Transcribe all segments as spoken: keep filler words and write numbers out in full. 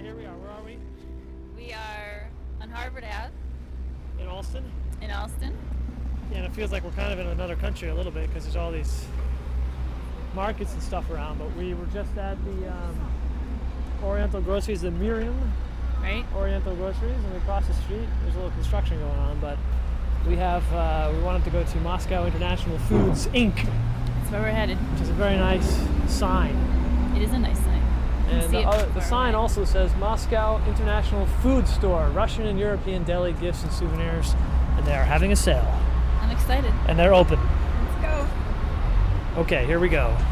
here we are. Where are we? We are on Harvard Ave In Allston? in Allston. Yeah, and it feels like we're kind of in another country a little bit because there's all these markets and stuff around, but we were just at the um, Oriental Groceries, the Miriam Right? Oriental Groceries, and across the street there's a little construction going on, but we have, uh, we wanted to go to Moscow International Foods Incorporated, That's where we're headed. which is a very nice sign. It is a nice sign. You can And see the, it other, from the far sign away. also says Moscow International Food Store, Russian and European deli, gifts and souvenirs, and they are having a sale. I'm excited. And they're open. Let's go. Okay, here we go.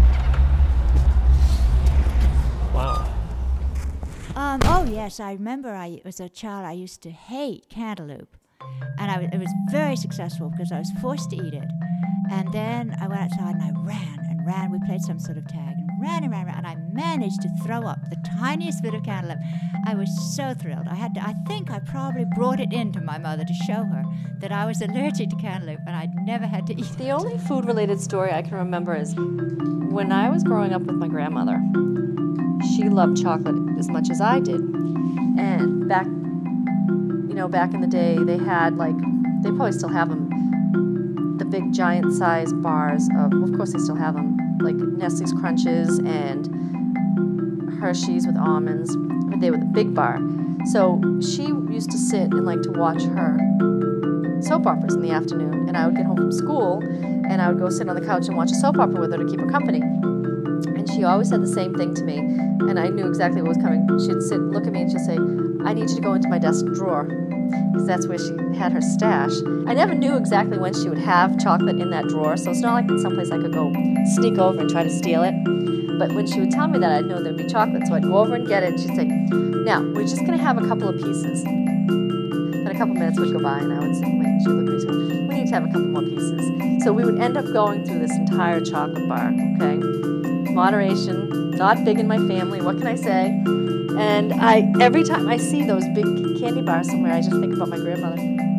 Wow. Um, oh, yes, I remember I as a child I used to hate cantaloupe. And I, it was very successful because I was forced to eat it. And then I went outside and I ran and ran. We played some sort of tag and ran and ran, ran and I managed to throw up the tiniest bit of cantaloupe. I was so thrilled. I had to, I think I probably brought it in to my mother to show her that I was allergic to cantaloupe and I'd never had to eat it. The only food-related story I can remember is when I was growing up with my grandmother. She loved chocolate as much as I did. And back, you know, back in the day, they had like, they probably still have them, the big giant-sized bars of, well, of course they still have them, like Nestle's Crunches and Hershey's with almonds, but they were the big bar. So she used to sit and like to watch her soap operas in the afternoon, and I would get home from school, and I would go sit on the couch and watch a soap opera with her to keep her company. And she always said the same thing to me, and I knew exactly what was coming. She'd sit and look at me and she'd say, I need you to go into my desk drawer, because that's where she had her stash. I never knew exactly when she would have chocolate in that drawer, so it's not like it's someplace I could go sneak over and try to steal it. But when she would tell me that, I'd know there'd be chocolate, so I'd go over and get it, and she'd say, now, we're just going to have a couple of pieces. Then a couple minutes would go by, and I would say, wait, and she'd look at me and say, we need to have a couple more pieces. So we would end up going through this entire chocolate bar, okay? Moderation, not big in my family, what can I say? And I, every time I see those big candy bars somewhere, I just think about my grandmother.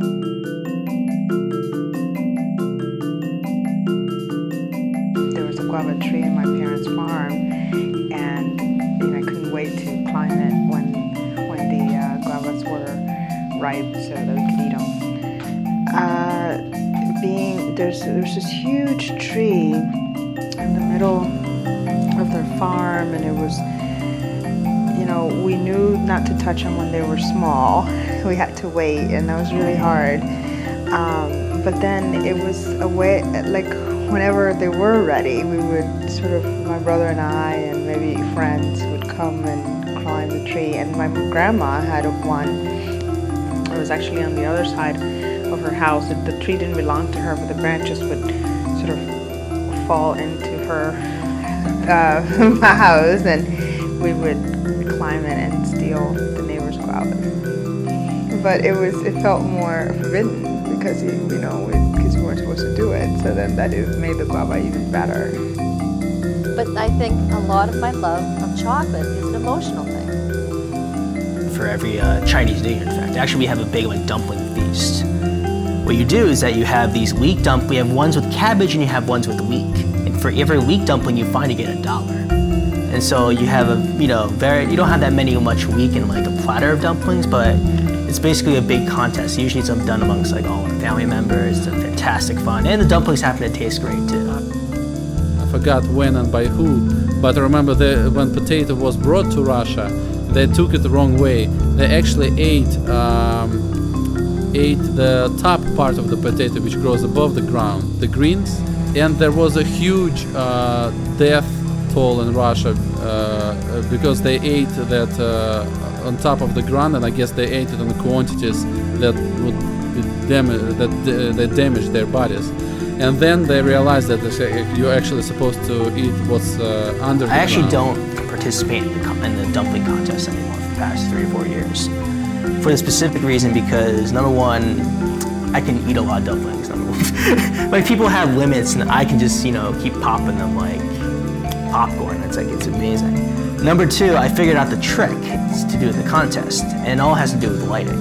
There was a guava tree in my parents' farm, and you know, I couldn't wait to climb it when when the uh, guavas were ripe, so that we could eat them. Uh, being there's there's this huge tree in the middle of their farm, and it was, you know, we knew not to touch them when they were small. We had to wait, and that was really hard. Um, but then it was a way, like whenever they were ready, we would sort of, my brother and I and maybe friends would come and climb the tree. And my grandma had one. It was actually on the other side of her house. The tree didn't belong to her, but the branches would sort of fall into her uh, house, and we would climb it and steal the neighbor's guavas. But it was, it felt more forbidden because, you, you know, kids weren't supposed to do it. So then that is, made the guava even better. But I think a lot of my love of chocolate is an emotional thing. For every uh, Chinese New Year, in fact, actually we have a big like dumpling feast. What you do is that you have these weak dumplings. We have ones with cabbage and you have ones with leek. And for every weak dumpling you find, you get a dollar. And so you have a, you know, very, you don't have that many much weak in like a platter of dumplings, but it's basically a big contest. Usually it's done amongst like all our family members. It's a fantastic fun. And the dumplings happen to taste great too. I forgot when and by who, but I remember that when potato was brought to Russia, they took it the wrong way. They actually ate um, ate the top part of the potato, which grows above the ground, the greens, and there was a huge uh, death toll in Russia uh, because they ate that uh, on top of the ground, and I guess they ate it in the quantities that would dam- that uh, that damaged their bodies. And then they realized that you're actually supposed to eat what's uh, under the I actually ground. don't participate in the, com- in the dumpling contest anymore for the past three or four years. For the specific reason because, number one, I can eat a lot of dumplings. Number one. Like, people have limits, and I can just, you know, keep popping them like popcorn. It's like, it's amazing. Number two, I figured out the trick to do with the contest, and it all has to do with lighting.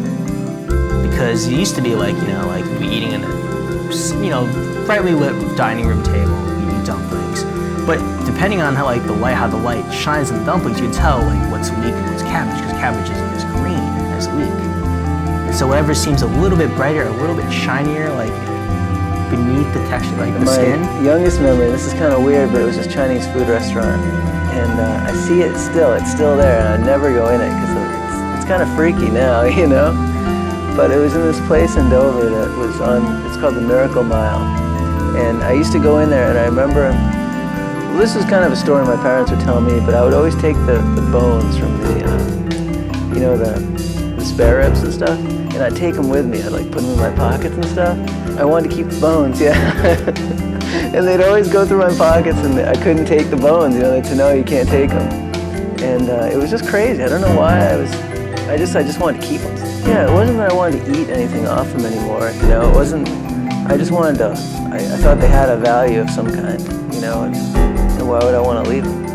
Because it used to be like, you know, like we eating in a, you know, brightly lit dining room table, we eat dumplings. But depending on how like the light, how the light shines in the dumplings, you can tell like what's leek and what's cabbage, because cabbage isn't as green as leek. And so whatever seems a little bit brighter, a little bit shinier, like beneath the texture, like the My skin. youngest memory, this is kind of weird, but it was this Chinese food restaurant, and uh, I see it still. It's still there, and I never go in it because it's, it's kind of freaky now, you know. But it was in this place in Dover that was on. It's called the Miracle Mile, and I used to go in there, and I remember. Well, this was kind of a story my parents would tell me, but I would always take the, the bones from the, uh, you know, the, the spare ribs and stuff, and I'd take them with me. I'd like put them in my pockets and stuff. I wanted to keep the bones, yeah. And they'd always go through my pockets, and I couldn't take the bones. You know, they'd say, no, you can't take them. And uh, it was just crazy. I don't know why. I was, I just, I just wanted to keep them. Yeah, it wasn't that I wanted to eat anything off them anymore. You know, it wasn't. I just wanted to. I, I thought they had a value of some kind. You know, and, and why would I want to leave them?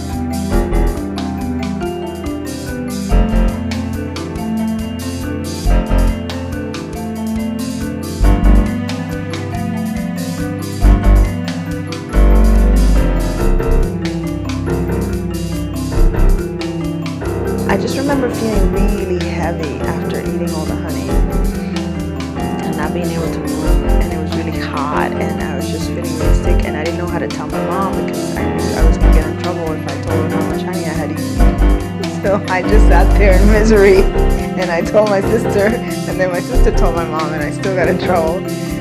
I just remember feeling really heavy after eating all the honey and not being able to move, and it was really hot, and I was just feeling really sick, and I didn't know how to tell my mom because I knew I was going to get in trouble if I told her how much honey I had eaten. So I just sat there in misery, and I told my sister, and then my sister told my mom, and I still got in trouble.